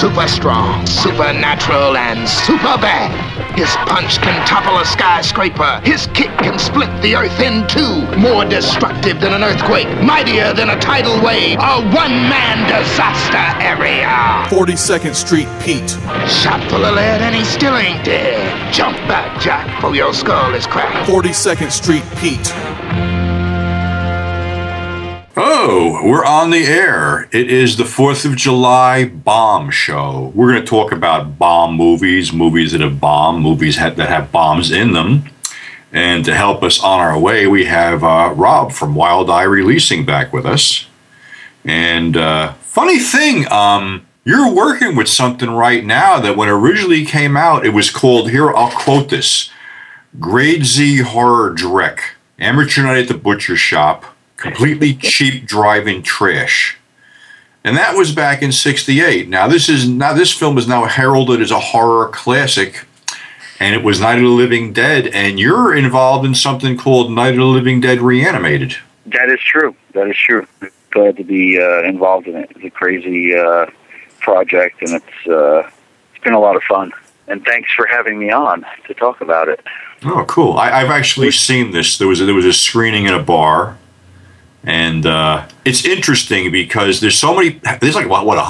super strong, supernatural, and super bad. His punch can topple a skyscraper. His kick can split the earth in two. More destructive than an earthquake, mightier than a tidal wave, a one-man disaster area. 42nd Street Pete. Shot full of lead and he still ain't dead. Jump back, Jack, for your skull is cracked. 42nd Street Pete. Oh, we're on the air. It is the 4th of July bomb show. We're going to talk about bomb movies, movies that have bombed, movies that have bombs in them. And to help us on our way, we have Rob from Wild Eye Releasing back with us. And funny thing, you're working with something right now that when it originally came out, it was called, here, I'll quote this, Grade Z Horror Dreck, Amateur Night at the Butcher Shop, completely cheap drive-in trash. And that was back in '68. Now this film is now heralded as a horror classic, and it was Night of the Living Dead, and you're involved in something called Night of the Living Dead Reanimated. That is true. Glad to be involved in it. It's a crazy project, and it's been a lot of fun. And thanks for having me on to talk about it. Oh, cool. I've actually seen this. There was a screening in a bar. And it's interesting because there's like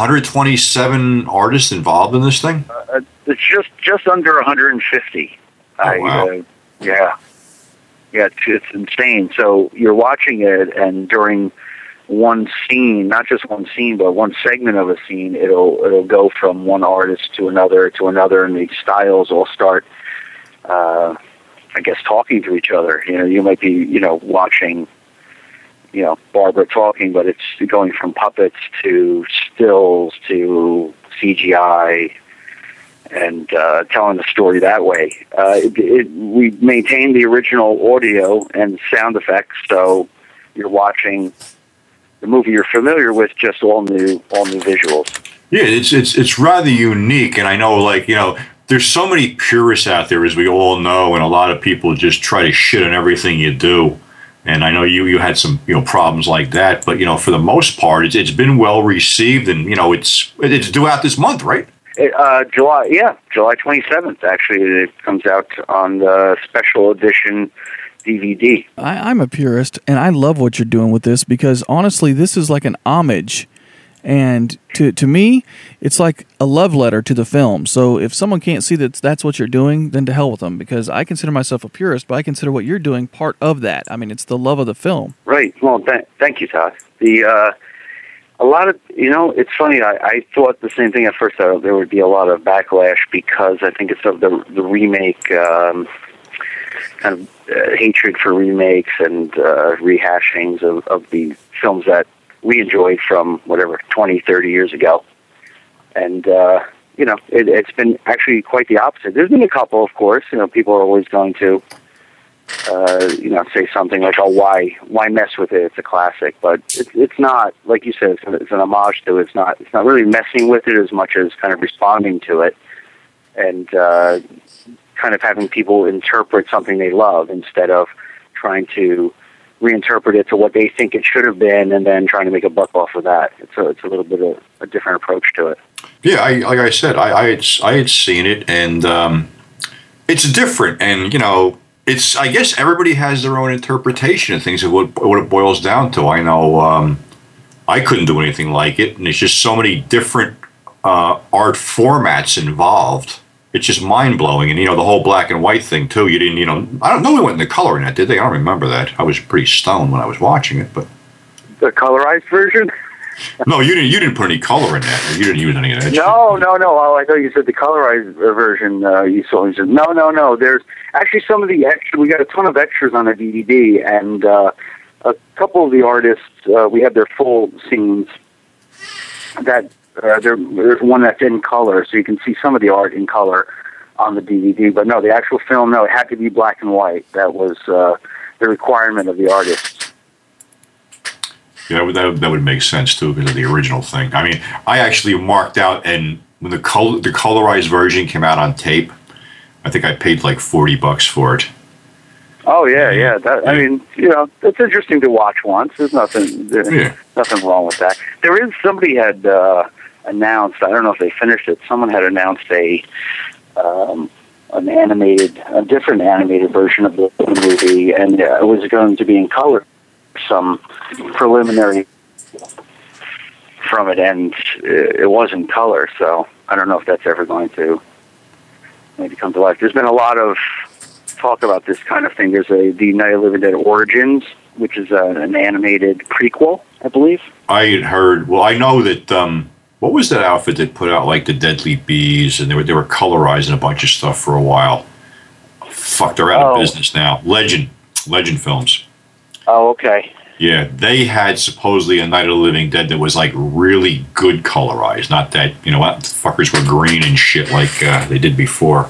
127 artists involved in this thing? It's just under 150. Oh, wow. Yeah, it's insane. So you're watching it, and during one scene, not just one scene, but one segment of a scene, it'll go from one artist to another, and the styles all start, I guess, talking to each other. You might be, watching, Barbara talking, but it's going from puppets to stills to CGI and telling the story that way. We maintain the original audio and sound effects, so you're watching the movie you're familiar with, just all new visuals. Yeah, it's rather unique, and I know, there's so many purists out there, as we all know, and a lot of people just try to shit on everything you do. And I know you had some problems like that, but for the most part, it's been well received, and it's due out this month, right? July 27th. Actually, it comes out on the special edition DVD. I'm a purist, and I love what you're doing with this because honestly, this is like an homage. And to me, it's like a love letter to the film. So if someone can't see that that's what you're doing, then to hell with them. Because I consider myself a purist, but I consider what you're doing part of that. I mean, it's the love of the film. Right. Well, thank you, Todd. A lot of, it's funny. I thought the same thing at first. There would be a lot of backlash because I think it's of the remake kind of hatred for remakes and rehashings of the films that we enjoyed from 20, 30 years ago. And, it's been actually quite the opposite. There's been a couple, of course, people are always going to, say something like, oh, why mess with it? It's a classic. But it's not, like you said, it's an homage to it. It's not really messing with it as much as kind of responding to it and, kind of having people interpret something they love instead of trying to reinterpret it to what they think it should have been, and then trying to make a buck off of that. It's a little bit of a different approach to it. Yeah, like I said, I had seen it, and it's different, and it's, I guess everybody has their own interpretation of things of what it boils down to. I know I couldn't do anything like it, and there's just so many different art formats involved. It's just mind-blowing, and the whole black and white thing too. You didn't, I don't know, we went in the color in that, did they? I don't remember that. I was pretty stoned when I was watching it, but the colorized version. No, you didn't put any color in that. You didn't use any of that. No. Oh, I thought you said the colorized version. You saw. No. There's actually some of the extra. We got a ton of extras on the DVD, and a couple of the artists. We have their full scenes. There's one that's in color, so you can see some of the art in color on the DVD. But no, the actual film, it had to be black and white. That was the requirement of the artists. Yeah, that would make sense too because of the original thing. I mean, I actually marked out, and when the colorized version came out on tape, I think I paid like $40 for it. Oh yeah. I mean, it's interesting to watch once. There's nothing wrong with that. There is somebody had announced, I don't know if they finished it, someone had announced a different animated version of the movie, and it was going to be in color. Some preliminary from it, and it was in color, so I don't know if that's ever going to maybe come to life. There's been a lot of talk about this kind of thing. There's the Night of the Living Dead Origins, which is an animated prequel, I believe. I had heard, well, I know that, what was that outfit that put out, like, the Deadly Bees, and they were colorizing a bunch of stuff for a while. Fuck, they're out of business now. Legend Films. Oh, okay. Yeah, they had supposedly a Night of the Living Dead that was, like, really good colorized. Not that, what fuckers were green and shit like they did before.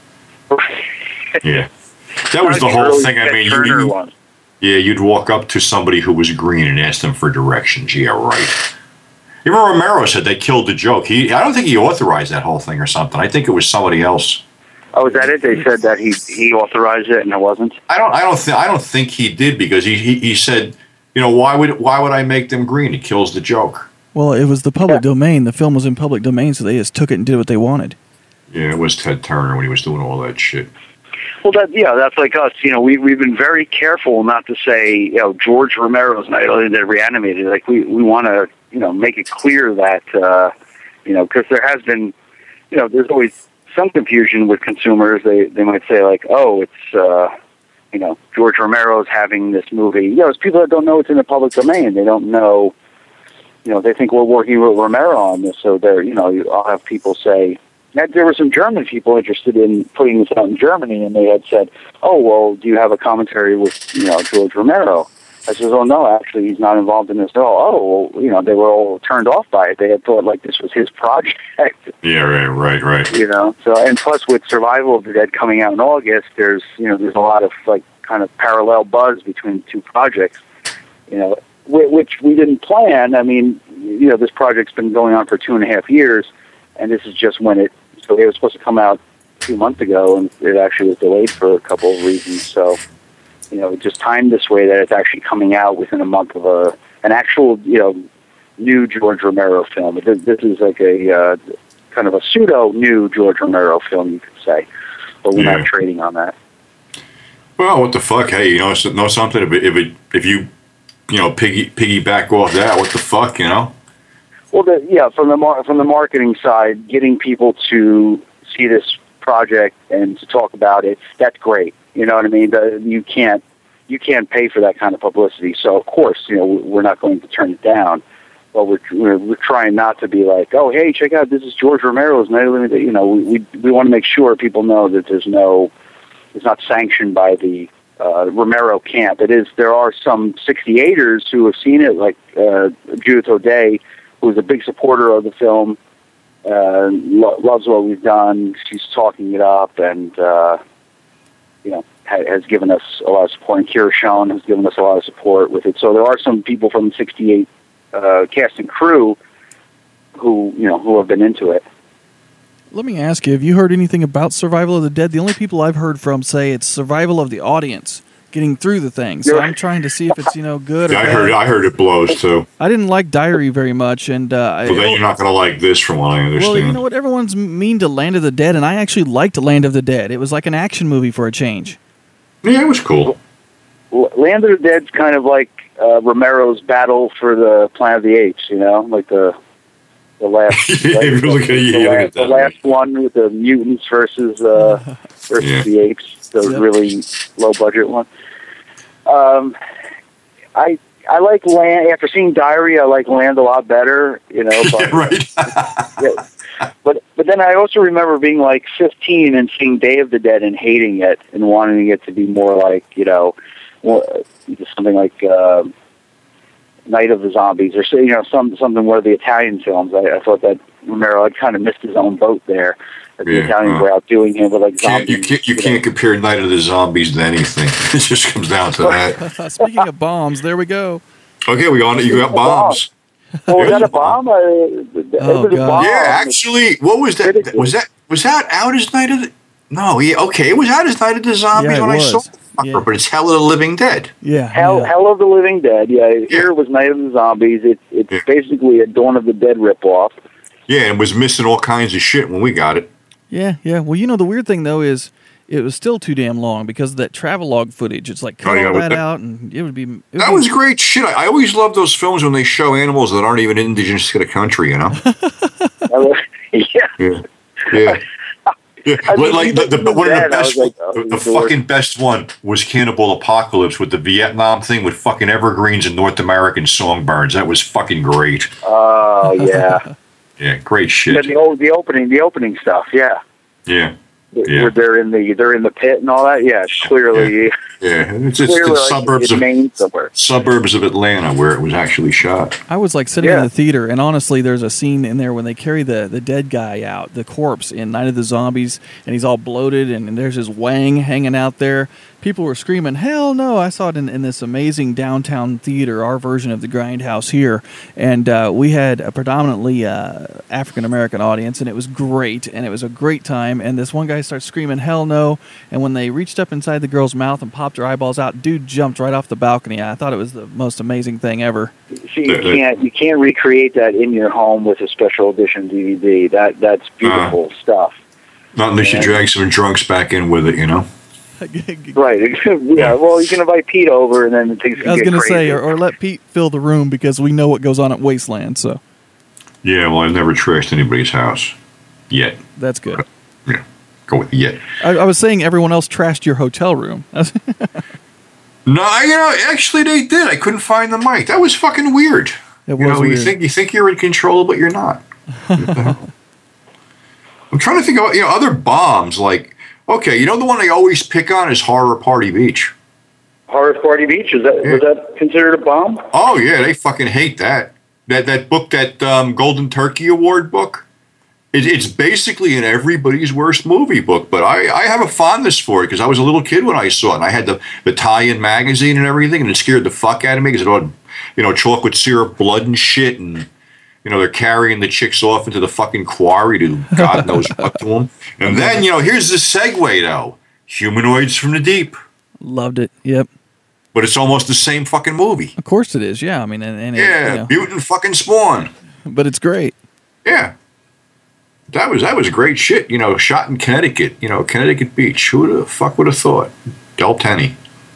Yeah. That was the whole thing. I mean, you'd walk up to somebody who was green and ask them for directions. Yeah, right. Even Romero said they killed the joke. I don't think he authorized that whole thing or something. I think it was somebody else. Oh, is that it? They said that he authorized it and it wasn't? I don't think he did, because he said, why would I make them green? It kills the joke. Well, it was the public domain. The film was in public domain, so they just took it and did what they wanted. Yeah, it was Ted Turner when he was doing all that shit. Well, that's like us. We've been very careful not to say, George Romero's Night of the Living Dead Reanimated. Like, we want to, make it clear that, because there has been, there's always some confusion with consumers. They might say, like, oh, it's, George Romero's having this movie. It's people that don't know it's in the public domain. They don't know, they think we're working with Romero on this. So I'll have people say, there were some German people interested in putting this out in Germany, and they had said, oh, well, do you have a commentary with, George Romero? I said, oh, no, actually, he's not involved in this at all. Oh, well, they were all turned off by it. They had thought, like, this was his project. Yeah, right. So, and plus with Survival of the Dead coming out in August, there's a lot of, like, kind of parallel buzz between the two projects, which we didn't plan. I mean, this project's been going on for 2.5 years, and this is just when it was supposed to come out 2 months ago, and it actually was delayed for a couple of reasons. So, it just timed this way that it's actually coming out within a month of an actual, new George Romero film. This is like a kind of a pseudo-new George Romero film, you could say, but we're not trading on that. Well, what the fuck? Hey, know something? If you piggyback off that, what the fuck? Well, from the marketing side, getting people to see this project and to talk about it, that's great. You know what I mean? You can't pay for that kind of publicity. So of course, we're not going to turn it down. But we're trying not to be like, oh, hey, check out, this is George Romero's Night of the Living Dead. We want to make sure people know that it's not sanctioned by the Romero camp. There are some 68ers who have seen it, like Judith O'Day, who's a big supporter of the film, loves what we've done. She's talking it up, and has given us a lot of support. And Kira Schoen has given us a lot of support with it. So there are some people from the 68 cast and crew who have been into it. Let me ask you, have you heard anything about Survival of the Dead? The only people I've heard from say it's survival of the audience, getting through the thing. So I'm trying to see if it's good or bad. I heard it blows too. I didn't like Diary very much, and well, then you're not going to like this, from what I understand. Well, you know what? Everyone's mean to Land of the Dead, and I actually liked Land of the Dead. It was like an action movie for a change. Yeah, it was cool. Land of the Dead's kind of like Romero's battle for the Planet of the Apes. Like the last, the last one with the mutants versus the apes, the really low budget one. I like Land. After seeing Diary, I like Land a lot better. But, right. But then I also remember being like 15 and seeing Day of the Dead and hating it and wanting it to be more like something like Night of the Zombies, or something where the Italian films. I thought that Romero had kind of missed his own boat there. The Italians were outdoing him with like zombies. You can't compare Night of the Zombies to anything. It just comes down to that. Speaking of bombs, there we go. Okay, you got bombs. Oh, was that a bomb? God. Yeah, actually, what was that? Was that out as Night of the? No, yeah, okay, it was out as Night of the Zombies when I saw it. Yeah. But it's Hell of the Living Dead. Yeah, Hell of the Living Dead. Yeah, here was Night of the Zombies. It's basically a Dawn of the Dead ripoff. Yeah, and was missing all kinds of shit when we got it. Yeah, yeah. Well, the weird thing though is it was still too damn long because of that travelogue footage. It's like cut all that out, and it would be. That was great shit. I always love those films when they show animals that aren't even indigenous to the country. Yeah. Yeah. Yeah. Yeah. I mean, like one of the best, the fucking best one was Cannibal Apocalypse with the Vietnam thing with fucking evergreens and North American songbirds. That was fucking great. Oh yeah. Yeah, great shit. And the opening stuff. Yeah. Yeah. Where they're in the pit and all that. Yeah, it's clearly. Yeah, it's clearly the suburbs of Maine somewhere. Suburbs of Atlanta where it was actually shot. I was like sitting in the theater, and honestly, there's a scene in there when they carry the dead guy out, the corpse in Night of the Zombies, and he's all bloated, and there's his wang hanging out there. People were screaming, "Hell no!" I saw it in this amazing downtown theater, our version of the Grindhouse here, and we had a predominantly African American audience, and it was great, and it was a great time. And this one guy starts screaming, "Hell no!" And when they reached up inside the girl's mouth and popped her eyeballs out, dude jumped right off the balcony. I thought it was the most amazing thing ever. See, you can't recreate that in your home with a special edition DVD. That's beautiful stuff. Not unless you drag some drunks back in with it, Right. Yeah. Well, you can invite Pete over, and then things can get crazy. I was going to say, or let Pete fill the room because we know what goes on at Wasteland. So. Yeah. Well, I've never trashed anybody's house yet. That's good. Yeah. Go with yet. I was saying everyone else trashed your hotel room. No, actually they did. I couldn't find the mic. That was fucking weird. It was weird. You think you're in control, but you're not. I'm trying to think about other bombs. Like, okay, the one they always pick on is Horror Party Beach. Horror Party Beach, was that considered a bomb? Oh yeah, they fucking hate that. That book, that Golden Turkey Award book. It's basically an everybody's worst movie book, but I have a fondness for it because I was a little kid when I saw it, and I had the Italian magazine and everything, and it scared the fuck out of me because it had, chocolate syrup, blood and shit, and they're carrying the chicks off into the fucking quarry to God knows what to them. And then here's the segue though: Humanoids from the Deep. Loved it. Yep. But it's almost the same fucking movie. Of course it is. Yeah, I mean, mutant fucking spawn. But it's great. Yeah. That was great shit, shot in Connecticut, Connecticut Beach. Who the fuck would have thought? Del Tenney.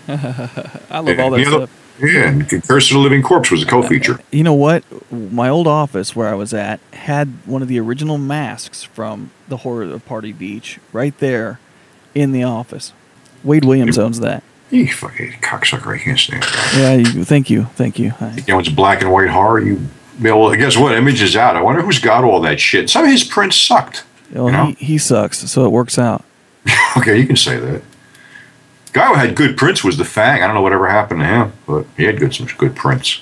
I love all that stuff. Yeah, and Curse of the Living Corpse was a co-feature. You know what? My old office where I was at had one of the original masks from the Horror Party Beach right there in the office. Wade Williams owns that. You fucking cocksucker, I can't stand that. Yeah, thank you. It's black and white horror, well, guess what? Image is out. I wonder who's got all that shit. Some of his prints sucked. Well, he sucks, so it works out. Okay, you can say that. Guy who had good prints was the Fang. I don't know whatever happened to him, but he had some good prints.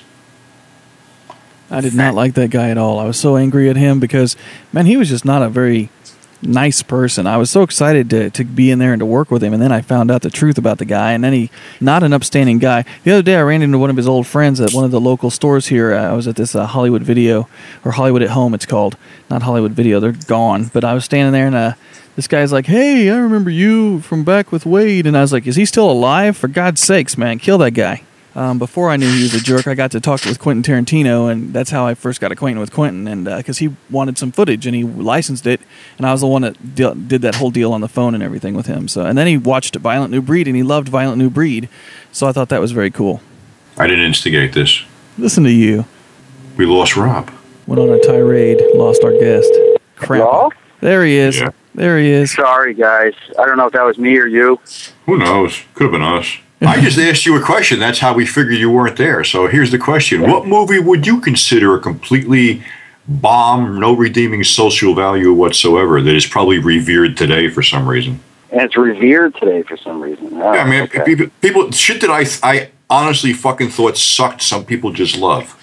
I did not like that guy at all. I was so angry at him because, man, he was just not a very nice person. I was so excited to be in there and to work with him, and then I found out the truth about the guy, and then not an upstanding guy. The other day I ran into one of his old friends at one of the local stores here. I was at this Hollywood Video, or Hollywood at Home it's called. Not Hollywood Video, they're gone. But I was standing there, and this guy's like, "Hey, I remember you from back with Wade." And I was like, "Is he still alive? For God's sakes, man, kill that guy." Before I knew he was a jerk, I got to talk with Quentin Tarantino, and that's how I first got acquainted with Quentin. And because he wanted some footage, and he licensed it, and I was the one that did that whole deal on the phone and everything with him. So, and then he watched Violent New Breed, and he loved Violent New Breed. So I thought that was very cool. I didn't instigate this. Listen to you. We lost Rob. Went on a tirade, lost our guest. Crap. Hello? There he is. Yeah. There he is. Sorry, guys. I don't know if that was me or you. Who knows? Could have been us. I just asked you a question. That's how we figured you weren't there. So here's the question. What movie would you consider a completely bomb, no redeeming social value whatsoever that is probably revered today for some reason? And it's revered today for some reason. Oh, yeah, I mean, okay. people, shit that I honestly fucking thought sucked, some people just love,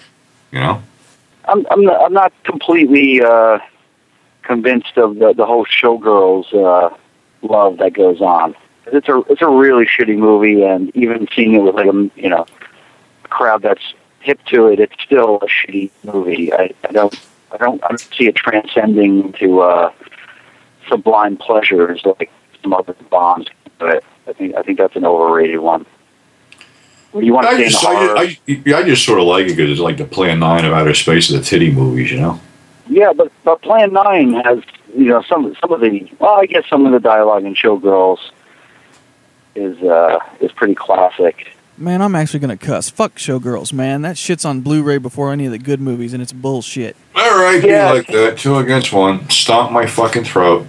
I'm not completely convinced of the whole Showgirls love that goes on. It's a really shitty movie, and even seeing it with a crowd that's hip to it, it's still a shitty movie. I don't see it transcending to sublime pleasures like some other bombs. But I think that's an overrated one. You want to I just sort of like it because it's like the Plan 9 of outer space of the titty movies, Yeah, but Plan 9 has, some of the, well, I guess some of the dialogue in Showgirls is pretty classic. Man, I'm actually going to cuss. Fuck Showgirls, man. That shit's on Blu-ray before any of the good movies, and it's bullshit. All right, be like that. 2 against 1. Stomp my fucking throat.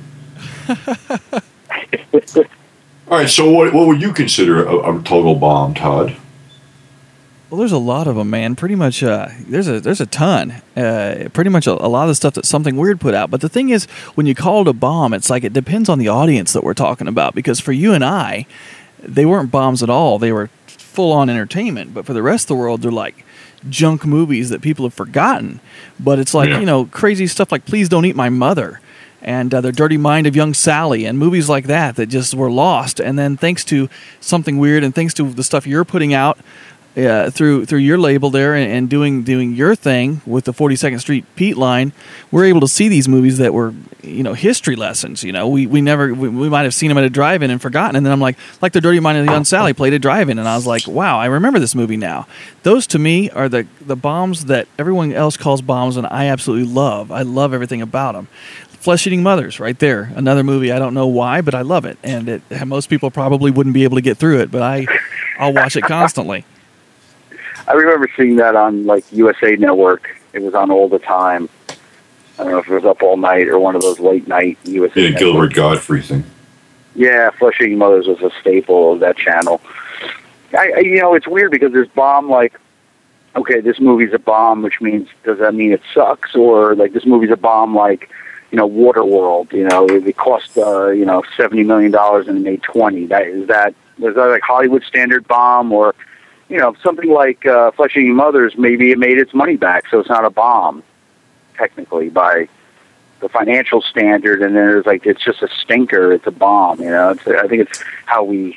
All right, so what would you consider a total bomb, Todd? Well, there's a lot of them, man. Pretty much, there's a ton. Pretty much a lot of the stuff that Something Weird put out. But the thing is, when you call it a bomb, it's like it depends on the audience that we're talking about. Because for you and I, they weren't bombs at all. They were full-on entertainment. But for the rest of the world, they're like junk movies that people have forgotten. But it's like, crazy stuff like Please Don't Eat My Mother and The Dirty Mind of Young Sally and movies like that just were lost. And then thanks to Something Weird and thanks to the stuff you're putting out, through your label there and doing your thing with the 42nd Street Pete line, we're able to see these movies that were history lessons. We might have seen them at a drive-in and forgotten, and then I'm like The Dirty Mind of the Young Sally played at drive-in, and I was like, wow, I remember this movie now. Those to me are the bombs that everyone else calls bombs, and I absolutely love. I love everything about them. Flesh Eating Mothers, right there, another movie. I don't know why, but I love it, and most people probably wouldn't be able to get through it, but I'll watch it constantly. I remember seeing that on USA Network. It was on all the time. I don't know if it was Up All Night or one of those late night USA. Yeah, Gilbert Gottfried thing. Yeah, Flesh Eating Mothers was a staple of that channel. It's weird because there's bomb okay, this movie's a bomb, which means does that mean it sucks, or this movie's a bomb Waterworld. It cost $70 million and it made 20. Is that Hollywood standard bomb, or something like Flesh Eating Mothers, maybe it made its money back, so it's not a bomb, technically, by the financial standard, and then there's it's just a stinker, it's a bomb, I think it's how we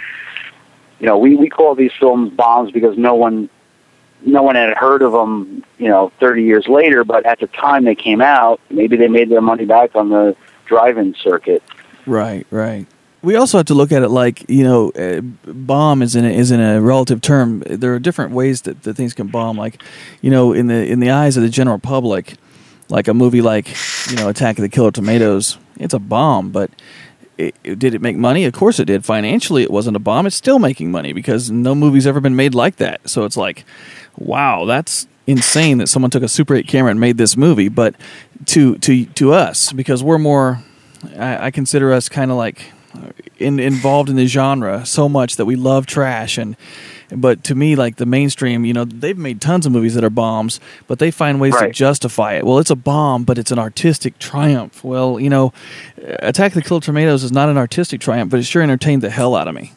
call these films bombs because no one had heard of them, 30 years later, but at the time they came out, maybe they made their money back on the drive-in circuit. Right. We also have to look at it bomb is in a relative term. There are different ways that things can bomb. In the eyes of the general public, like a movie Attack of the Killer Tomatoes, it's a bomb. But did it make money? Of course it did. Financially, it wasn't a bomb. It's still making money because no movie's ever been made like that. So it's like, wow, that's insane that someone took a Super 8 camera and made this movie. But to us, because we're more, I consider us kind of involved in the genre so much that we love trash, but to me, the mainstream, they've made tons of movies that are bombs, but they find ways to justify it. Well, it's a bomb, but it's an artistic triumph. Well, Attack of the Killer Tomatoes is not an artistic triumph, but it sure entertained the hell out of me.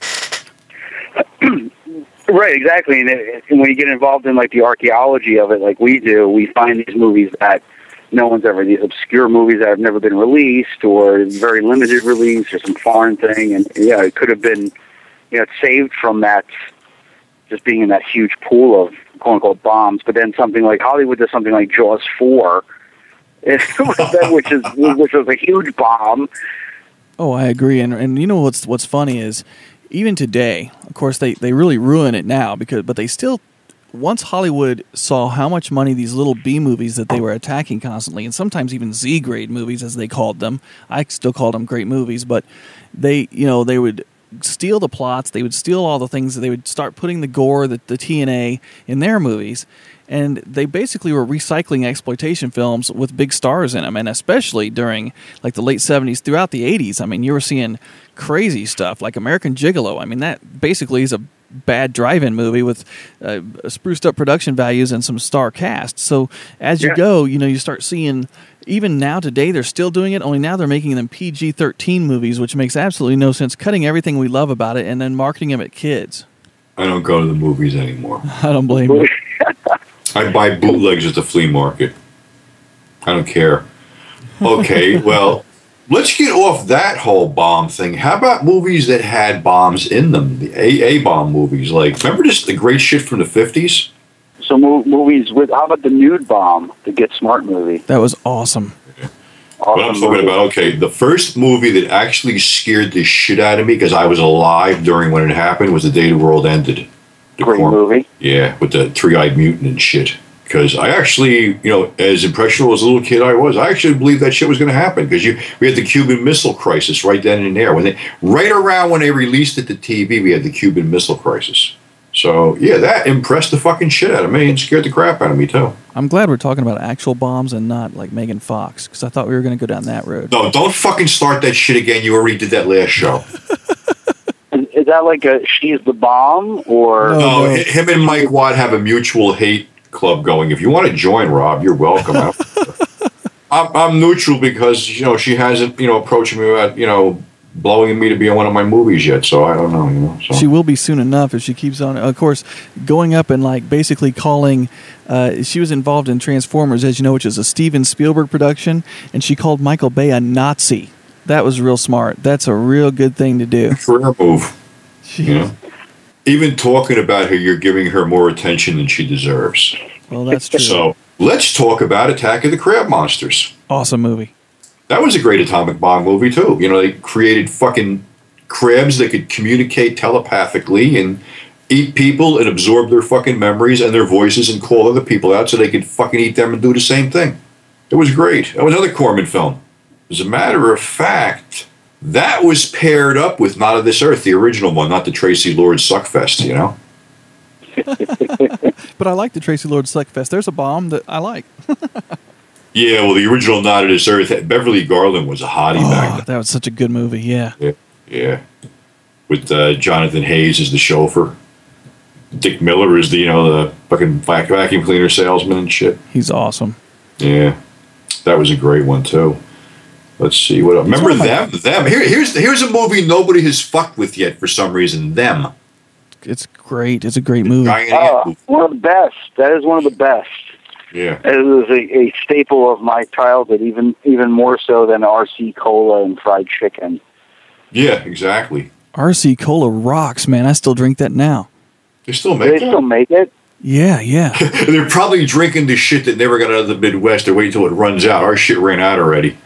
Right, exactly. And when you get involved in the archaeology of it, like we do, we find these movies that no one's ever, these obscure movies that have never been released or very limited release or some foreign thing. And it could have been, it's saved from that, just being in that huge pool of quote unquote bombs. But then something like Hollywood does something like Jaws 4, which was a huge bomb. Oh, I agree. And what's funny is even today, of course, they really ruin it now but they still, once Hollywood saw how much money these little B movies that they were attacking constantly, and sometimes even Z grade movies as they called them, I still called them great movies, but they would steal the plots, they would steal all the things, they would start putting the gore, the TNA in their movies, and they basically were recycling exploitation films with big stars in them, and especially during the late 70s throughout the 80s. I mean, you were seeing crazy stuff like American Gigolo. I mean, that basically is a bad drive-in movie with spruced up production values and some star cast. So as you go, you start seeing, even now today, they're still doing it, only now they're making them PG-13 movies, which makes absolutely no sense, cutting everything we love about it and then marketing them at kids. I don't go to the movies anymore. I don't blame you. I buy bootlegs at the flea market. I don't care. Okay, well, let's get off that whole bomb thing. How about movies that had bombs in them? The A-bomb movies. Remember the great shit from the 50s? So movies with, how about the Nude Bomb, the Get Smart movie? That was awesome. What I'm talking about, the first movie that actually scared the shit out of me, because I was alive during when it happened, was The Day the World Ended. Great movie. Yeah, with the three-eyed mutant and shit. Because I actually, as impressionable as a little kid I was, I actually believed that shit was going to happen. Because we had the Cuban Missile Crisis right then and there. Right around when they released it to TV, we had the Cuban Missile Crisis. So, yeah, that impressed the fucking shit out of me and scared the crap out of me, too. I'm glad we're talking about actual bombs and not like Megan Fox, because I thought we were going to go down that road. No, don't fucking start that shit again. You already did that last show. Is that like a She's the Bomb? Or No, him and Mike Watt have a mutual hate club going. If you want to join, Rob, you're welcome. I'm neutral because, she hasn't, approached me about, blowing me to be on one of my movies yet, so I don't know, So. She will be soon enough if she keeps on. Of course, going up and like basically calling. She was involved in Transformers, as you know, which is a Steven Spielberg production, and she called Michael Bay a Nazi. That was real smart. That's a real good thing to do. Career move. Even talking about her, you're giving her more attention than she deserves. Well, that's true. So let's talk about Attack of the Crab Monsters. Awesome movie. That was a great atomic bomb movie, too. They created fucking crabs that could communicate telepathically and eat people and absorb their fucking memories and their voices and call other people out so they could fucking eat them and do the same thing. It was great. That was another Corman film. As a matter of fact, that was paired up with Not of This Earth, the original one, not the Tracy Lord Suckfest, But I like the Tracy Lord Suckfest. There's a bomb that I like. Yeah, well, the original Not of This Earth, Beverly Garland was a hottie back then. That was such a good movie, yeah. Yeah. With Jonathan Hayes as the chauffeur. Dick Miller is the fucking vacuum cleaner salesman and shit. He's awesome. Yeah. That was a great one, too. Let's see what else. Remember Them? Here's a movie nobody has fucked with yet for some reason. Them. It's great. It's a great movie. One of the best. That is one of the best. Yeah. It was a staple of my childhood, even more so than RC Cola and fried chicken. Yeah, exactly. RC Cola rocks, man. I still drink that now. They still make it? They still make it? Yeah. They're probably drinking the shit that never got out of the Midwest. They're waiting until it runs out. Our shit ran out already.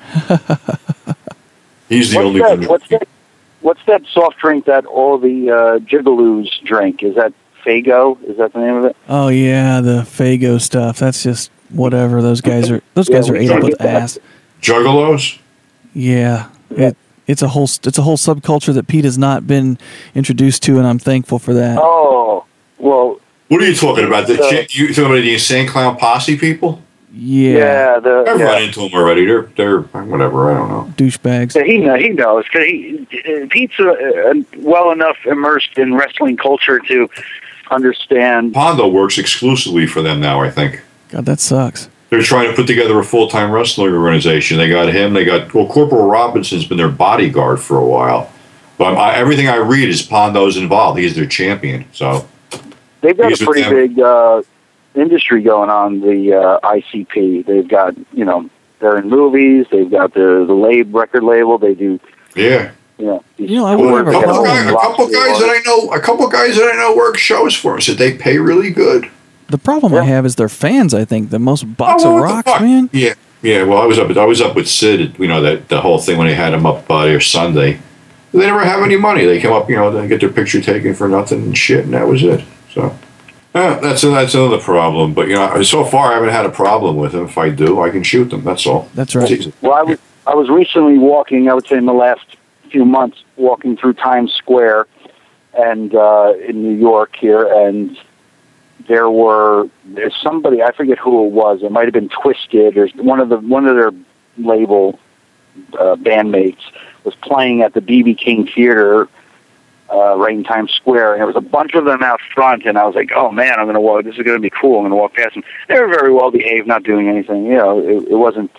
He's the only one. What's that soft drink that all the Gigaloos drink? Is that Faygo? Is that the name of it? Oh yeah, the Faygo stuff. That's just whatever. Those guys are ate up with ass. Juggalos? Yeah. It's a whole subculture that Pete has not been introduced to, and I'm thankful for that. Oh, well. What are you talking about? You talking about the Insane Clown Posse people? Yeah. I've run into them already. They're whatever. I don't know. Douchebags. Yeah, he knows because Pete's well enough immersed in wrestling culture to understand. Pondo works exclusively for them now, I think. God, that sucks. They're trying to put together a full-time wrestling organization. They got him. Corporal Robinson's been their bodyguard for a while. But everything I read is Pondo's involved. He's their champion. So they've got a pretty big industry going on, the ICP. They've got, they're in movies. They've got the record label. They do. Yeah. I would a couple guys that I know work shows for us. That they pay really good. The problem I have is their fans. I think the most box of rocks, man. Yeah. Well, I was up with Sid. The whole thing when they had him up there Sunday. They never have any money. They come up, they get their picture taken for nothing and shit, and that was it. So that's another problem. But so far I haven't had a problem with them. If I do, I can shoot them. That's all. That's right. Well, I was recently walking. I would say in the last few months, walking through Times Square, and in New York here, and there's somebody, I forget who it was. It might have been Twisted. There's one of their label bandmates was playing at the B.B. King Theater right in Times Square, and there was a bunch of them out front, and I was like, oh man, I'm going to walk, this is going to be cool, I'm going to walk past them. They were very well behaved, not doing anything, it wasn't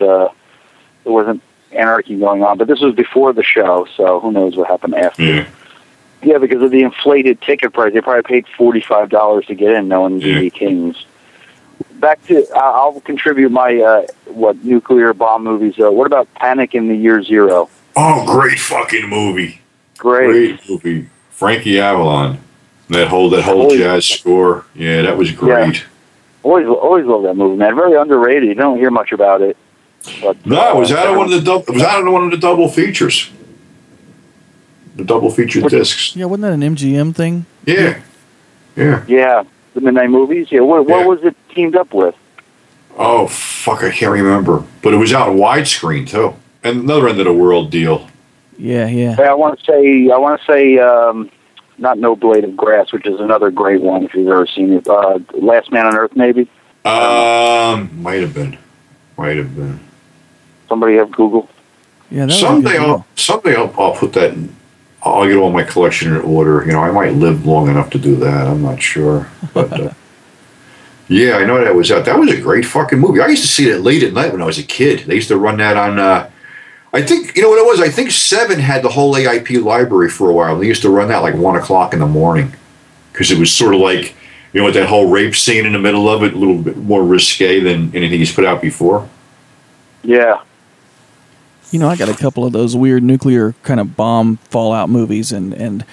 anarchy going on, but this was before the show, so who knows what happened after. Yeah, because of the inflated ticket price, they probably paid $45 to get in, knowing B.B. King's. Back to, I'll contribute my, nuclear bomb movies. What about Panic in the Year Zero? Oh, great fucking movie. Great movie. Frankie Avalon. That whole jazz score. Yeah, that was great. Yeah. Always love that movie, man. Very underrated. You don't hear much about it. But, it was out of one of the double features. The double feature discs. Yeah, wasn't that an MGM thing? Yeah. The Midnight Movies? Yeah, what was it teamed up with? Oh fuck, I can't remember. But it was out in widescreen too, and another end of the world deal. Yeah, yeah. I want to say, not No Blade of Grass, which is another great one if you've ever seen it. Last Man on Earth, maybe. Might have been. Somebody have Google. Yeah, that Someday I'll put that in. I'll get all my collection in order. You know, I might live long enough to do that. I'm not sure, but yeah, I know that was out. That was a great fucking movie. I used to see that late at night when I was a kid. They used to run that on. I think you know what it was. I think Seven had the whole AIP library for a while. They used to run that like 1 o'clock in the morning because it was sort of like, you know, with that whole rape scene in the middle of it, a little bit more risque than anything he's put out before. Yeah. You know, I got a couple of those weird nuclear kind of bomb fallout movies, and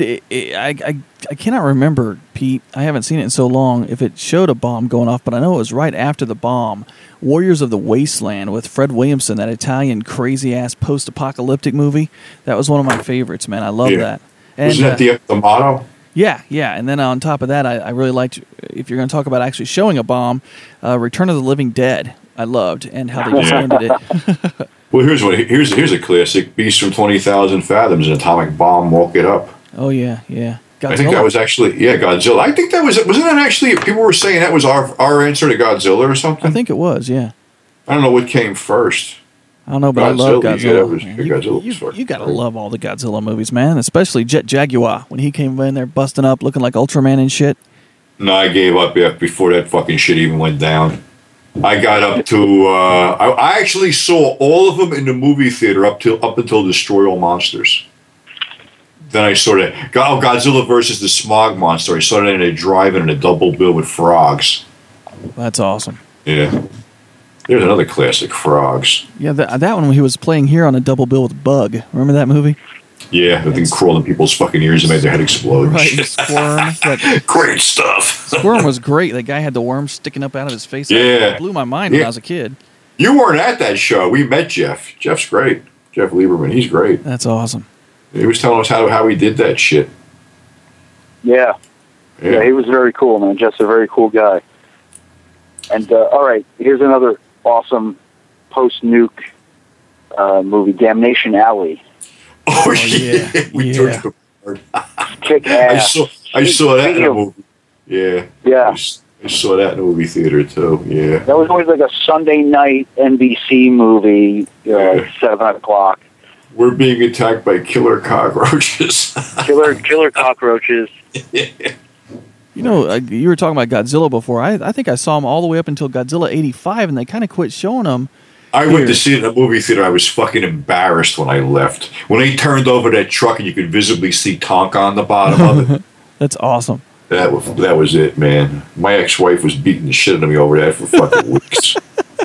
I cannot remember, Pete. I haven't seen it in so long. If it showed a bomb going off, but I know it was right after the bomb. Warriors of the Wasteland with Fred Williamson, that Italian crazy ass post-apocalyptic movie. That was one of my favorites, man. I love that. And, wasn't that the motto? Yeah. And then on top of that, I really liked, if you're going to talk about actually showing a bomb, Return of the Living Dead. I loved, and how they just ended it. Well, here's a classic: Beast from 20,000 Fathoms, an atomic bomb woke it up. Oh yeah. Godzilla. I think that was actually Godzilla. I think that wasn't that actually. People were saying that was our answer to Godzilla or something. I think it was. Yeah. I don't know what came first. I don't know, but I love Godzilla. Godzilla you gotta love all the Godzilla movies, man. Especially Jet Jaguar when he came in there busting up, looking like Ultraman and shit. No, I gave up before that fucking shit even went down. I got up to. I actually saw all of them in the movie theater up until Destroy All Monsters. Then I saw that Godzilla versus the Smog Monster. I saw that in a drive-in a double bill with Frogs. That's awesome. Yeah. There's another classic, Frogs. Yeah, that one he was playing here on a double bill with Bug. Remember that movie? Yeah, the thing crawled in people's fucking ears and made their head explode. Right, Squirm. Great stuff. Squirm was great. That guy had the worm sticking up out of his face. Yeah. It blew my mind when I was a kid. You weren't at that show. We met Jeff. Jeff's great. Jeff Lieberman. He's great. That's awesome. He was telling us how he did that shit. Yeah, he was very cool, man. Jeff's a very cool guy. And, all right, here's another awesome post-nuke movie, Damnation Alley. Oh yeah. Kick ass. I saw that in a movie. Yeah. I saw that in a movie theater too. Yeah. That was always like a Sunday night NBC movie, 7 o'clock. We're being attacked by killer cockroaches. killer cockroaches. You know, you were talking about Godzilla before. I think I saw them all the way up until Godzilla 85, and they kind of quit showing them. I went to see it in a movie theater. I was fucking embarrassed when I left. When they turned over that truck and you could visibly see Tonka on the bottom of it. That's awesome. That was it, man. My ex-wife was beating the shit out of me over that for fucking weeks.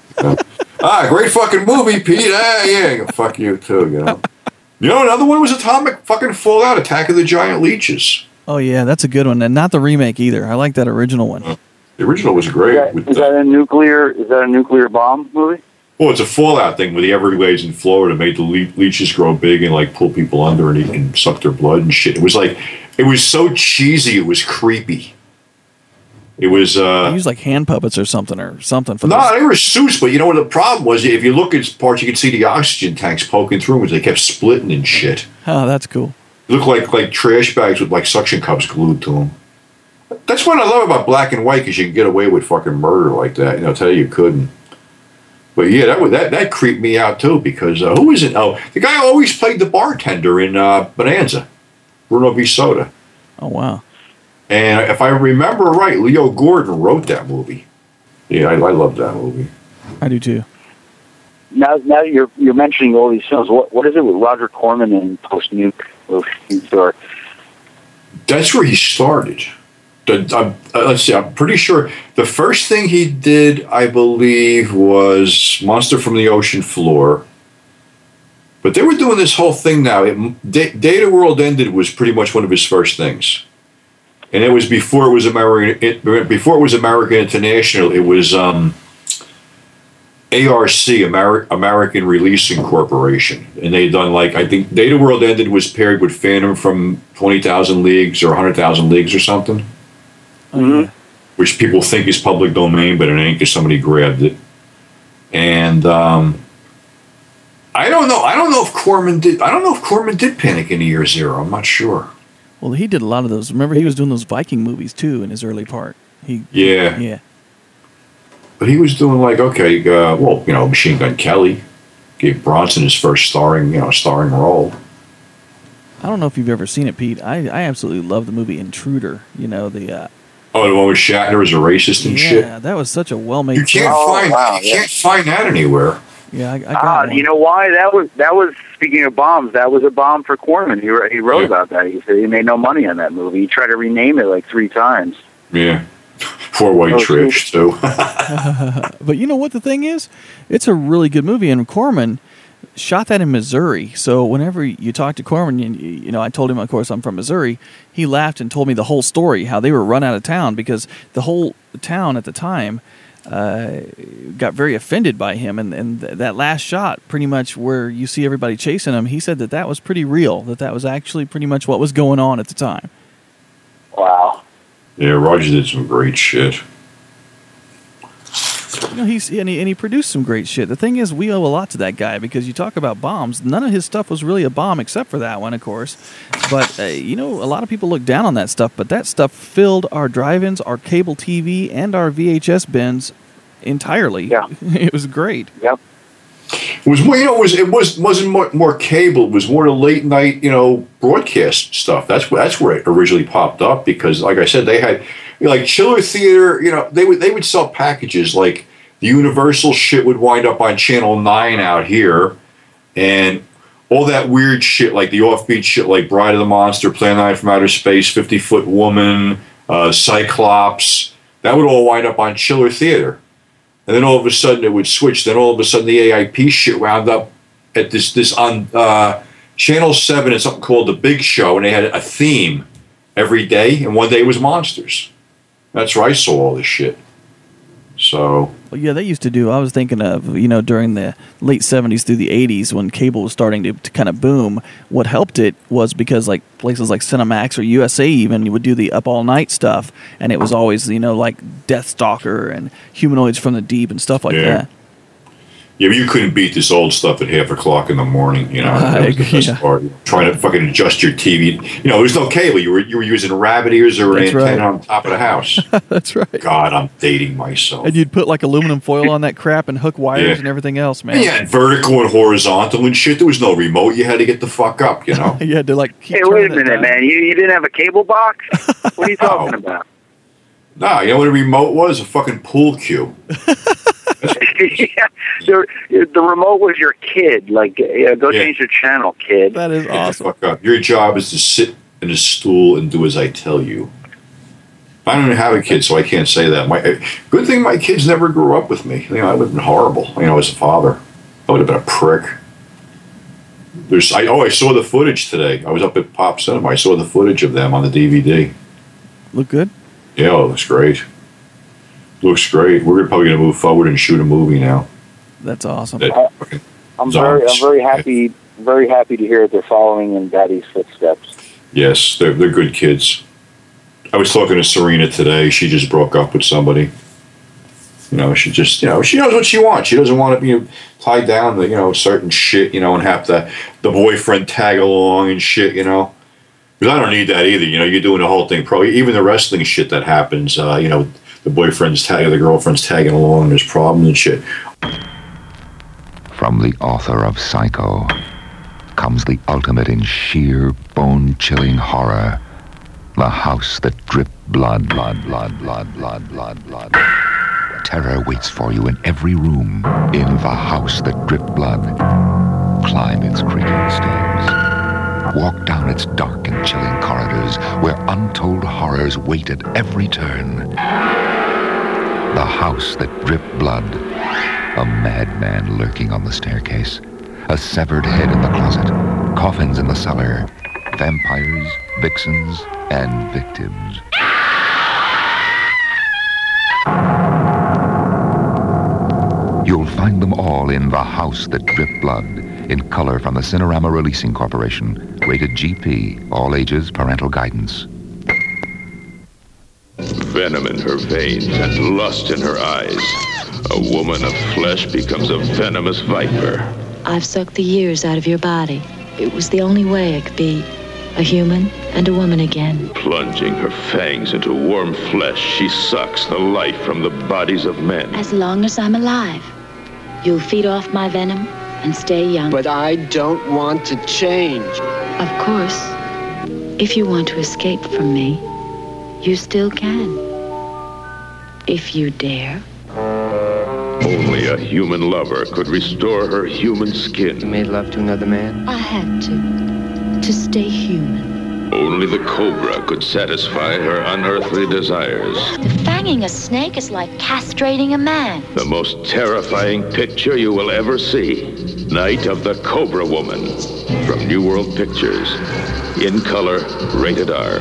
Great fucking movie, Pete. Yeah, fuck you too, you know. You know, another one was Atomic fucking Fallout, Attack of the Giant Leeches. Oh, yeah, that's a good one. And not the remake either. I like that original one. The original was great. Is that a nuclear bomb movie? Well, it's a Fallout thing where the Everglades in Florida made the leeches grow big and like pull people under and eat and suck their blood and shit. It was so cheesy. It was creepy. It was. They used like hand puppets or something for. No, they were suits, but you know what the problem was? If you look at parts, you could see the oxygen tanks poking through because they kept splitting and shit. Oh, that's cool. It looked like trash bags with like suction cups glued to them. That's what I love about black and white, because you can get away with fucking murder like that. You know, today you couldn't. But yeah, that creeped me out too, because who is it? Oh, the guy always played the bartender in Bonanza, Bruno V. Soda. Oh wow! And if I remember right, Leo Gordon wrote that movie. Yeah, I love that movie. I do too. Now you're mentioning all these films. What is it with Roger Corman and post nuke movies? That's where he started. Let's see, I'm pretty sure the first thing he did, I believe, was Monster from the Ocean Floor. But they were doing this whole thing now. Day the World Ended was pretty much one of his first things. And it was before it was American International. It was ARC, American Releasing Corporation. And they'd done, like, I think Day the World Ended was paired with Phantom from 20,000 Leagues or 100,000 Leagues or something. Mm-hmm. which people think is public domain, but it ain't because somebody grabbed it. And I don't know. I don't know if Corman did Panic in the Year Zero. I'm not sure. Well, he did a lot of those. Remember, he was doing those Viking movies too in his early part. Yeah. But he was doing Machine Gun Kelly gave Bronson his first starring role. I don't know if you've ever seen it, Pete. I absolutely love the movie Intruder. You know, the one with Shatner as a racist and shit. Yeah, that was such a well-made. You can't find that anywhere. Yeah, I got one. You know why? That was speaking of bombs. That was a bomb for Corman. He wrote about that. He said he made no money on that movie. He tried to rename it like 3 times. Yeah. Poor white trash too. But you know what the thing is? It's a really good movie, and Corman shot that in Missouri. So whenever you talk to Corman, you know, I told him, of course, I'm from Missouri. He laughed and told me the whole story, how they were run out of town because the whole town at the time got very offended by him. And that last shot, pretty much where you see everybody chasing him, he said that was pretty real, that was actually pretty much what was going on at the time. Wow. Yeah, Roger did some great shit. You know, he produced some great shit. The thing is, we owe a lot to that guy because you talk about bombs. None of his stuff was really a bomb except for that one, of course. But, you know, a lot of people look down on that stuff, but that stuff filled our drive-ins, our cable TV, and our VHS bins entirely. Yeah. It was great. Yep. It was more, wasn't more cable. It was more the late night, broadcast stuff. That's where it originally popped up because, like I said, they had like Chiller Theater. They would sell packages like the Universal shit would wind up on Channel 9 out here, and all that weird shit like the offbeat shit like Bride of the Monster, Plan 9 from Outer Space, 50-Foot Woman, Cyclops. That would all wind up on Chiller Theater. And then all of a sudden it would switch. Then all of a sudden the AIP shit wound up at this on Channel 7 and something called The Big Show, and they had a theme every day, and one day was monsters. That's where I saw all this shit. So... Well, yeah, they used to do. I was thinking of, during the late 70s through the 80s when cable was starting to kind of boom, what helped it was because like places like Cinemax or USA even would do the Up All Night stuff, and it was always, like Deathstalker and Humanoids from the Deep and stuff like that. Yeah, but you couldn't beat this old stuff at 5:00 in the morning, That was the best part. Trying to fucking adjust your TV. There was no cable. You were using rabbit ears or an antenna on top of the house. That's right. God, I'm dating myself. And you'd put like aluminum foil on that crap and hook wires and everything else, man. And you had vertical and horizontal and shit. There was no remote. You had to get the fuck up, You had to keep Hey, wait a minute, man. You didn't have a cable box? What are you talking about? Nah, you know what a remote was? A fucking pool cue. Yeah, the remote was your kid. Go change the channel, kid. That is awesome. Fuck up. Your job is to sit in a stool and do as I tell you. I don't even have a kid, so I can't say that. Good thing my kids never grew up with me. I would have been horrible. As a father, I would have been a prick. I saw the footage today. I was up at Pop Cinema. I saw the footage of them on the DVD. Look good? Yeah, it looks great. Looks great. We're probably going to move forward and shoot a movie now. That's awesome. I'm very happy to hear they're following in Daddy's footsteps. Yes, they're good kids. I was talking to Serena today. She just broke up with somebody. She just, she knows what she wants. She doesn't want to be tied down to, certain shit, and have the boyfriend tag along and shit, Because I don't need that either. You're doing the whole thing. Even the wrestling shit that happens, the boyfriend's tagging, the girlfriend's tagging along, and there's problems and shit. From the author of Psycho comes the ultimate in sheer bone-chilling horror. The house that dripped blood. Terror waits for you in every room. In the house that dripped blood. Climb its creaking stairs. Walk down its dark and chilling corridors where untold horrors wait at every turn. The house that dripped blood. A madman lurking on the staircase. A severed head in the closet. Coffins in the cellar. Vampires, vixens, and victims. You'll find them all in The House That Dripped Blood, in color from the Cinerama Releasing Corporation. Rated GP, all ages, parental guidance. venom in her veins and lust in her eyes. A woman of flesh becomes a venomous viper. I've sucked the years out of your body. It was the only way I could be a human and a woman again. Plunging her fangs into warm flesh, she sucks the life from the bodies of men. As long as I'm alive, you'll feed off my venom and stay young. But I don't want to change. Of course, if you want to escape from me, you still can. If you dare. Only a human lover could restore her human skin. You made love to another man? I had to stay human. Only the cobra could satisfy her unearthly desires. Fanging a snake is like castrating a man. The most terrifying picture you will ever see. Night of the Cobra Woman. From New World Pictures. In color, rated R.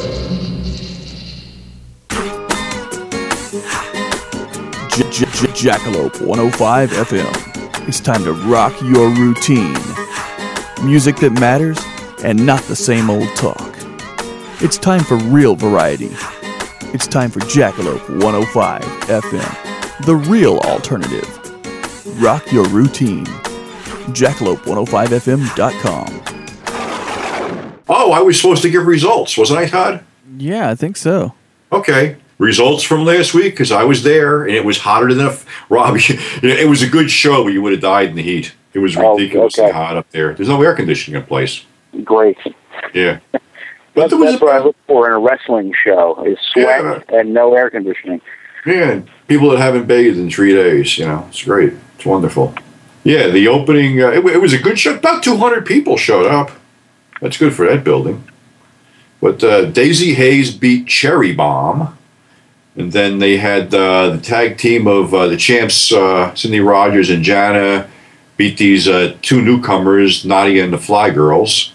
Jackalope 105 FM. It's time to rock your routine. Music that matters and not the same old talk. It's time for real variety. It's time for Jackalope 105 FM, the real alternative. Rock your routine. Jackalope105fm.com. Oh, I was supposed to give results, wasn't I, Todd? Yeah, I think so. Okay. Results from last week, because I was there, and it was hotter than Robbie. It was a good show, but you would have died in the heat. It was ridiculously hot up there. There's no air conditioning in place. Great. Yeah. That's what I look for in a wrestling show, is sweat and no air conditioning. Yeah, people that haven't bathed in 3 days, it's great. It's wonderful. Yeah, the opening, it was a good show. About 200 people showed up. That's good for that building. But Daisy Hayes beat Cherry Bomb. And then they had the tag team of the champs, Cindy Rogers and Jana, beat these two newcomers, Nadia and the Fly Girls.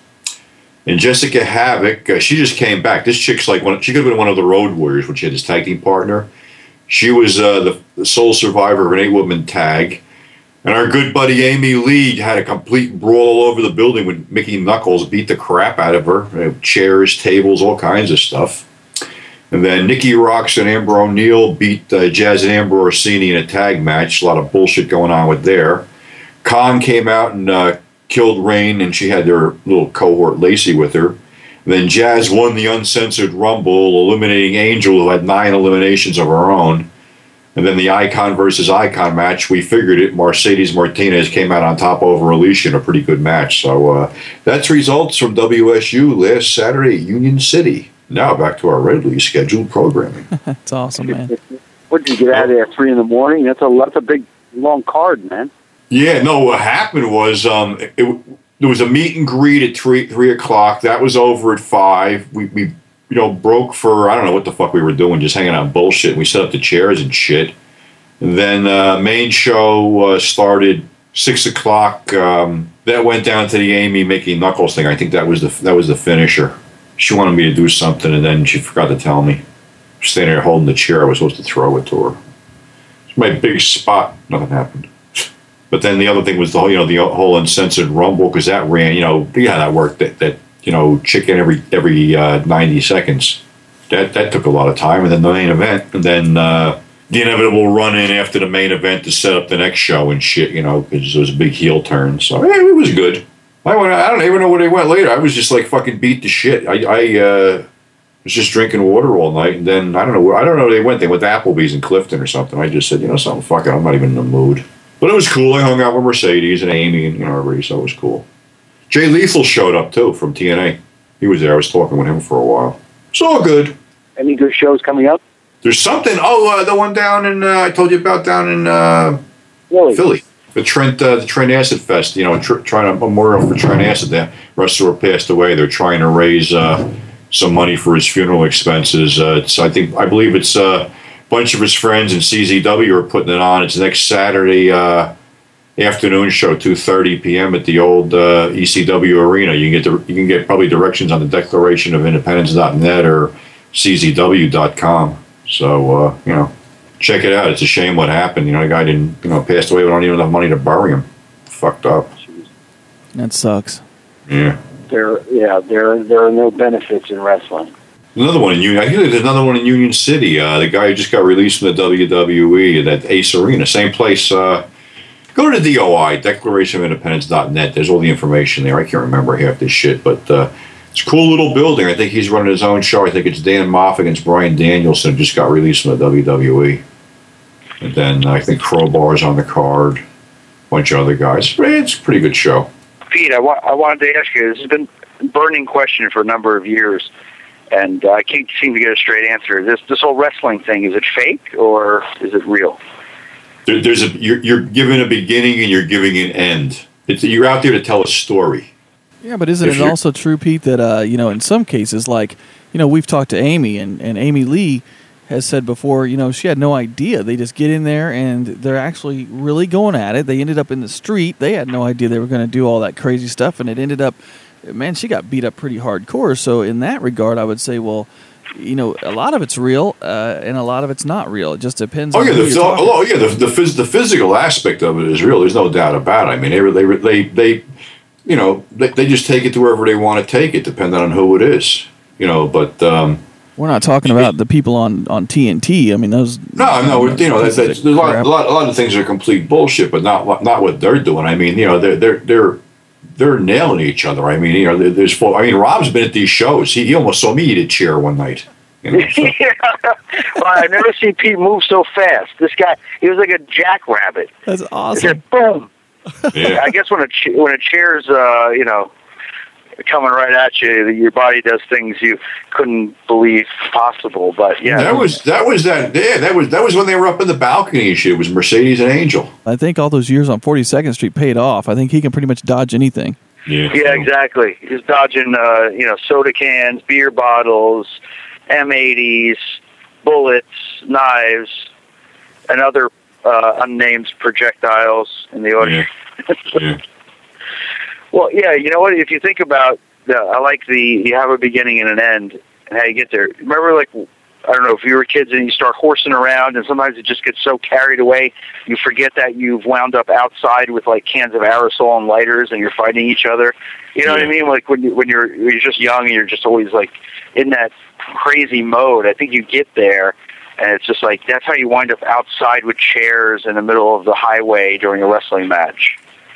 And Jessica Havoc, she just came back. This chick's like she could have been one of the Road Warriors when she had this tag team partner. She was the sole survivor of an 8-woman tag. And our good buddy Amy Lee had a complete brawl all over the building when Mickey Knuckles beat the crap out of her. Chairs, tables, all kinds of stuff. And then Nikki Rocks and Amber O'Neal beat Jazz and Amber Orsini in a tag match. A lot of bullshit going on with there. Khan came out and killed Rain, and she had their little cohort Lacey with her. And then Jazz won the Uncensored Rumble, eliminating Angel, who had 9 eliminations of her own. And then the Icon versus Icon match, we figured it. Mercedes Martinez came out on top over Alicia in a pretty good match. So that's results from WSU last Saturday at Union City. Now back to our regularly scheduled programming. That's awesome, man. What did you get out of there at 3 a.m? That's a big, long card, man. Yeah, no, what happened was there was a meet and greet at 3 o'clock. That was over at 5. We broke for, I don't know what the fuck we were doing, just hanging out bullshit. We set up the chairs and shit. And then main show started 6 o'clock. That went down to the Amy Mickey Knuckles thing. I think that was the finisher. She wanted me to do something, and then she forgot to tell me. Standing there holding the chair, I was supposed to throw it to her. It's my big spot. Nothing happened. But then the other thing was the whole Uncensored Rumble, because that ran. You know how that worked. That chicken every 90 seconds. That took a lot of time, and then the main event, and then the inevitable run in after the main event to set up the next show and shit. Because it was a big heel turn. So yeah, it was good. I don't even know where they went later. I was just like fucking beat to shit. I was just drinking water all night, and then I don't know where they went. They went to Applebee's in Clifton or something. I just said, something, fuck it, I'm not even in the mood. But it was cool. I hung out with Mercedes and Amy and everybody, so it was cool. Jay Lethal showed up too from TNA. He was there. I was talking with him for a while. It's all good. Any good shows coming up? There's something. The one down in I told you about down in Philly. The Trent Acid Fest, trying to memorial for Trent Acid. The wrestler passed away. They're trying to raise some money for his funeral expenses. I believe it's a bunch of his friends and CZW are putting it on. It's next Saturday afternoon show, 2:30 p.m. at the old ECW Arena. You can get probably directions on the Declaration of Independence.net or CZW.com. So check it out. It's a shame what happened. The guy didn't, passed away. We don't even have money to bury him. Fucked up. That sucks. Yeah. There are no benefits in wrestling. Another one in Union. I think there's another one in Union City. The guy who just got released from the WWE at Ace Arena, same place. Go to the DOI, DeclarationOfIndependence.net. There's all the information there. I can't remember half this shit, but it's a cool little building. I think he's running his own show. I think it's Dan Moff against Bryan Danielson. Just got released from the WWE. And then I think Crowbar's on the card. A bunch of other guys. It's a pretty good show. Pete, I wanted to ask you, this has been a burning question for a number of years, and I can't seem to get a straight answer. This whole wrestling thing, is it fake or is it real? You're giving a beginning and you're giving an end. You're out there to tell a story. Yeah, but isn't it also true, Pete, that in some cases, like, we've talked to Amy, and Amy Lee has said before, she had no idea. They just get in there and they're actually really going at it. They ended up in the street. They had no idea they were going to do all that crazy stuff, and it ended up, man, she got beat up pretty hardcore. So in that regard, I would say, well, a lot of it's real, and a lot of it's not real. It just depends. The physical aspect of it is real. There's no doubt about it. I mean, they just take it to wherever they want to take it, depending on who it is. But we're not talking about the people on TNT. I mean, those. No. There's a lot of things are complete bullshit, but not what they're doing. I mean, they're nailing each other. I mean, Rob's been at these shows. He almost saw me eat a chair one night. Well, I've never seen Pete move so fast. This guy, he was like a jackrabbit. That's awesome. He said, boom. Yeah. I guess when a chair's coming right at you, your body does things you couldn't believe possible. But yeah, that was when they were up in the balcony and shit. It was Mercedes and Angel. I think all those years on 42nd Street paid off. I think he can pretty much dodge anything. Yeah, exactly. He's dodging soda cans, beer bottles, M80s, bullets, knives, and other unnamed projectiles in the audience. Yeah. Well, yeah, you know what? If you think about, I like you have a beginning and an end, and how you get there. Remember, like, I don't know, if you were kids and you start horsing around, and sometimes you just get so carried away, you forget that you've wound up outside with like cans of aerosol and lighters, and you're fighting each other. You know what I mean? Like when you're just young and you're just always like in that crazy mode. I think you get there, and it's just like that's how you wind up outside with chairs in the middle of the highway during a wrestling match.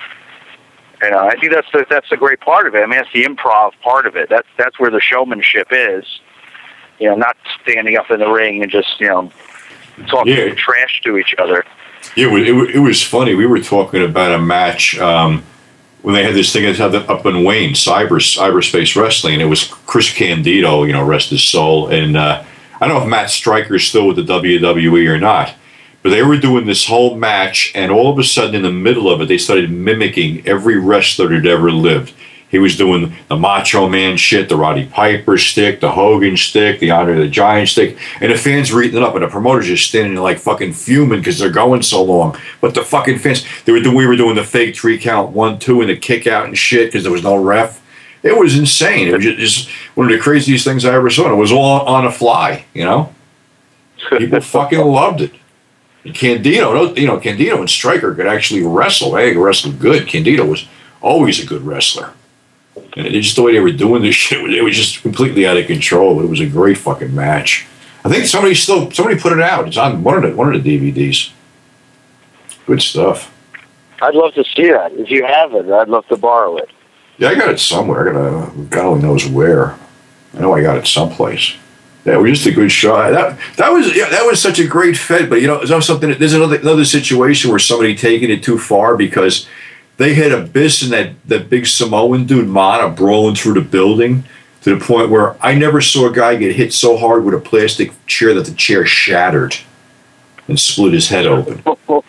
I think that's the great part of it. I mean, that's the improv part of it. That's where the showmanship is. Not standing up in the ring and just talking trash to each other. Yeah, it was funny. We were talking about a match when they had this thing up in Wayne, cyberspace wrestling, and it was Chris Candido, rest his soul, and I don't know if Matt Stryker's still with the WWE or not. But they were doing this whole match, and all of a sudden, in the middle of it, they started mimicking every wrestler that ever lived. He was doing the Macho Man shit, the Roddy Piper stick, the Hogan stick, the Andre the Giant stick, and the fans were eating it up, and the promoters just standing there like fucking fuming because they're going so long. But the fucking fans, we were doing the fake 3 count 1-2 and the kick out and shit because there was no ref. It was insane. It was just one of the craziest things I ever saw. And it was all on a fly, People fucking loved it. Candido, Candido and Stryker could actually wrestle. They could wrestle good. Candido was always a good wrestler. And just the way they were doing this shit, it was just completely out of control. It was a great fucking match. I think somebody put it out. It's on one of the DVDs. Good stuff. I'd love to see that. If you have it, I'd love to borrow it. Yeah, I got it somewhere. God only knows where. I know I got it someplace. Yeah, it was just a good shot. That was such a great fed. But there's another situation where somebody taking it too far because they had Abyss and that big Samoan dude Mana brawling through the building to the point where I never saw a guy get hit so hard with a plastic chair that the chair shattered and split his head open.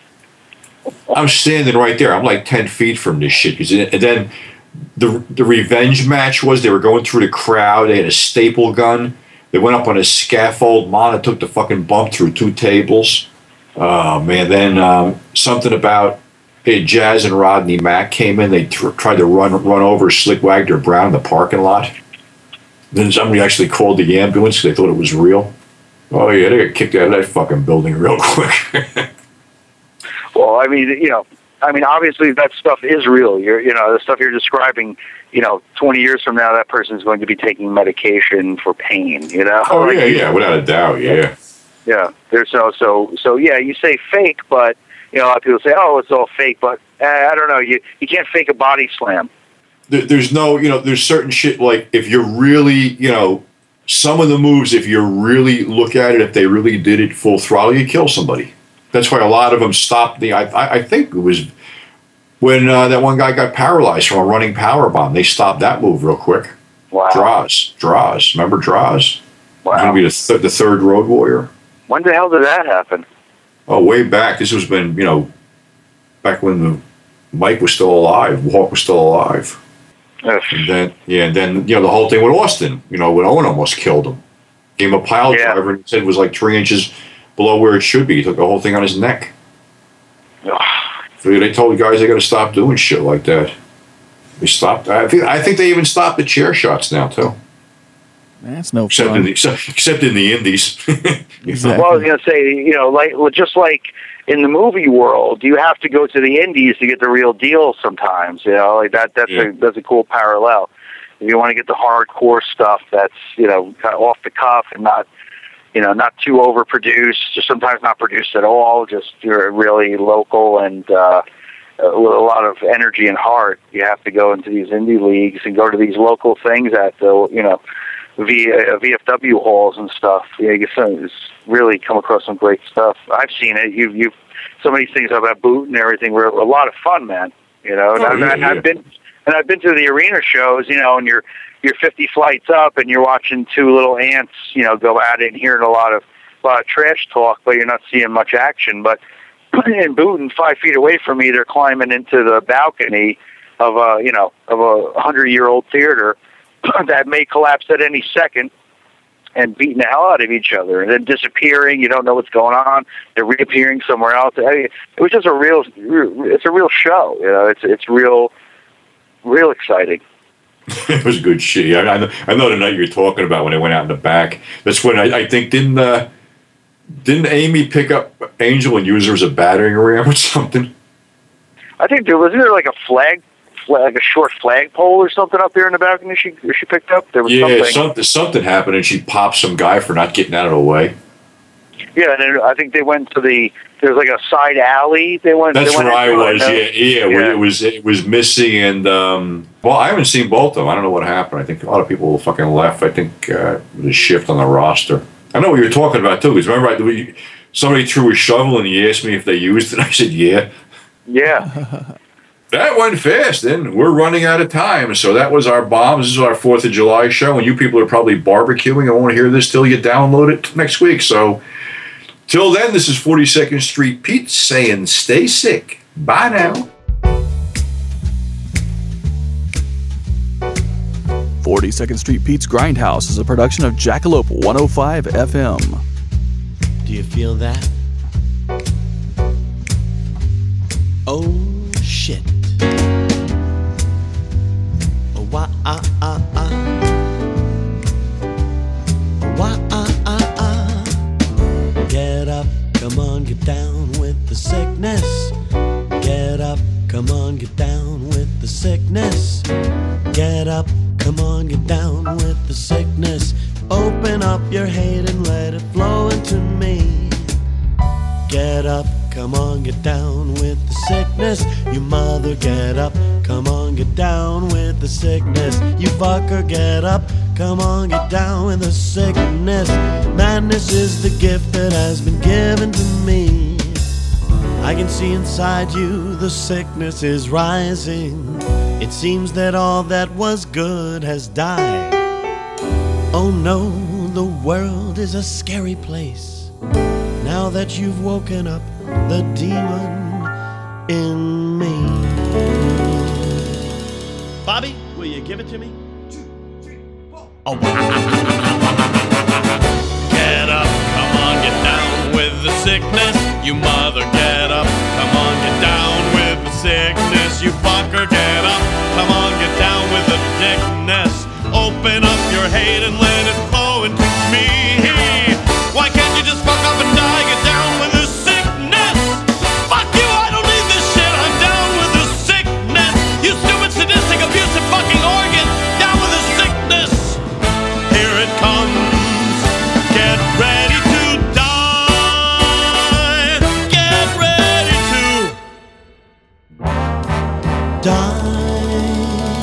I'm standing right there. I'm like 10 feet from this shit. And then the revenge match was they were going through the crowd. They had a staple gun. They went up on a scaffold. Mana took the fucking bump through 2 tables. Oh, man. Then something about Jazz and Rodney Mack came in. They tried to run over Slick Wagner Brown in the parking lot. Then somebody actually called the ambulance because they thought it was real. Oh, yeah, they got kicked out of that fucking building real quick. Well, I mean, obviously that stuff is real. The stuff you're describing, 20 years from now, that person's going to be taking medication for pain, Oh, yeah, without a doubt, yeah. Yeah, there's so yeah, you say fake, but, a lot of people say, oh, it's all fake, but I don't know, you can't fake a body slam. There's no, there's certain shit, like, if you're really, some of the moves, if you really look at it, if they really did it full throttle, you kill somebody. That's why a lot of them stopped I think it was when that one guy got paralyzed from a running power bomb. They stopped that move real quick. Wow. Draws. Remember Draws? Wow. Going to be the third Road Warrior. When the hell did that happen? Oh, way back. This was been, back when Mike was still alive, Hawk was still alive. And then, the whole thing with Austin, when Owen almost killed him. Gave him a pile driver and said it was like 3 inches below where it should be. He took the whole thing on his neck. So they told the guys they got to stop doing shit like that. They stopped. I think they even stopped the chair shots now too. That's no fun. Except in the indies. Exactly. Well, I was going to say, just like in the movie world, you have to go to the indies to get the real deal sometimes. That's a cool parallel. If you want to get the hardcore stuff that's, kind of off the cuff and not too overproduced, just sometimes not produced at all, just you're really local and with a lot of energy and heart, you have to go into these indie leagues and go to these local things at the, VFW halls and stuff. You can really come across some great stuff. I've seen it. You've some of these things about Boot and everything were a lot of fun, man. I've been to the arena shows, and you're 50 flights up and you're watching two little ants, go at it and hearing a lot of trash talk, but you're not seeing much action. But in Boonton, 5 feet away from me, they're climbing into the balcony of a 100-year-old theater that may collapse at any second and beating the hell out of each other and then disappearing. You don't know what's going on. They're reappearing somewhere else. It was just it's a real show. It's real exciting. It was good shit. I know the night you're talking about when they went out in the back. That's when I think didn't Amy pick up Angel and use her as a battering ram or something? I think wasn't there like a short flagpole or something up there in the balcony she picked up? There was something happened and she popped some guy for not getting out of the way. Yeah, and then I think they went to there's like a side alley. That's where I was. It was Missy and I haven't seen both of them. I don't know what happened. I think a lot of people fucking left. I think the shift on the roster. I know what you're talking about too. Because remember, somebody threw a shovel and he asked me if they used it. I said, yeah. Yeah. That went fast. Then we're running out of time. So that was our bombs. This is our 4th of July show, and you people are probably barbecuing. I won't hear this till you download it next week. So till then, this is 42nd Street Pete saying stay sick. Bye now. 42nd Street Pete's Grindhouse is a production of Jackalope 105 FM. Do you feel that? Oh, shit. Get up, come on, get down with the sickness. Get up, come on, get down with the sickness. Get up, come on, get down with the sickness. Open up your hate and let it flow into me. Get up, come on, get down with the sickness. You mother, get up, come on, get down with the sickness. You fucker, get up, come on, get down with the sickness. Madness is the gift that has been given to me. I can see inside you the sickness is rising. It seems that all that was good has died. Oh no, the world is a scary place. Now that you've woken up the demon in me. Bobby, will you give it to me? 2, 3, 4. Oh. Get up, come on, get down with the sickness. You mother, get up, come on, get down with the sickness. You fucker, get up, come on, get down with the dickness. Open up your hate and let it flow into me. Why can't you just fuck up and die? Get down with the sickness. Fuck you, I don't need this shit. I'm down with the sickness. You stupid, sadistic, abusive fucking organ. die.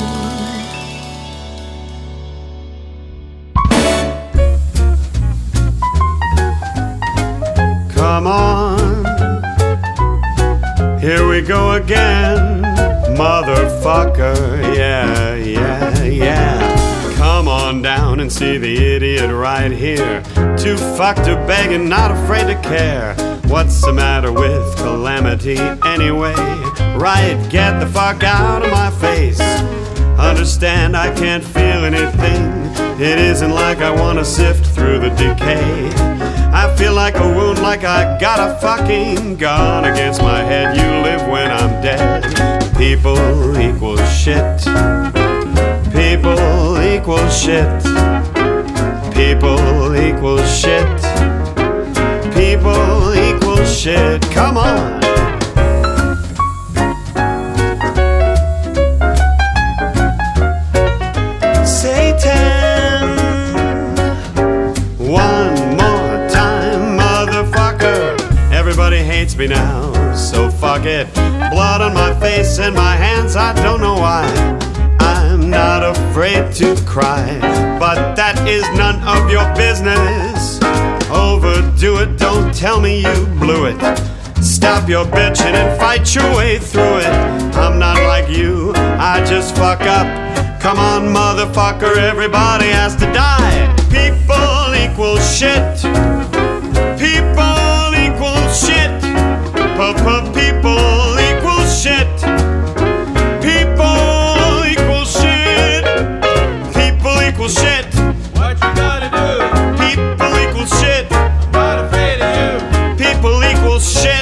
Come on, here we go again, motherfucker, yeah, yeah, yeah. Come on down and see the idiot right here. Too fucked to beg and not afraid to care. What's the matter with calamity anyway? Right, get the fuck out of my face. Understand I can't feel anything. It isn't like I want to sift through the decay. I feel like a wound, like I got a fucking gun against my head. You live when I'm dead. People equal shit. People equal shit. People equal shit. People equal shit. Come on. Satan. One more time, motherfucker. Everybody hates me now, so fuck it. Blood on my face and my hands, I don't know why. I'm not afraid to cry, but that is none of your business. Overdo it, don't tell me you blew it. Stop your bitching and fight your way through it. I'm not like you, I just fuck up. Come on, motherfucker, everybody has to die. People equal shit. People equal shit. People equal shit. People equal shit. People equal shit. What you gotta do? People equal shit. I'm not afraid of you. People equal shit.